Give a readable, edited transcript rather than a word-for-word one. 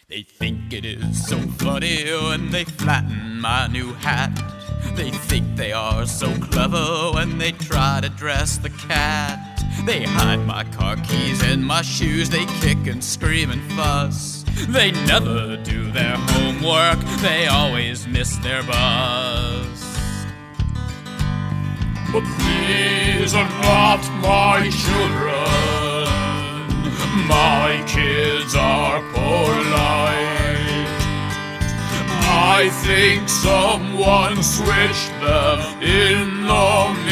They think it is so funny when they flatten my new hat. They think they are so clever when they try to dress the cat. They hide my car keys in my shoes, they kick and scream and fuss. They never do their homework, they always miss their bus. But these are not my children. My kids are polite. I think someone switched them in the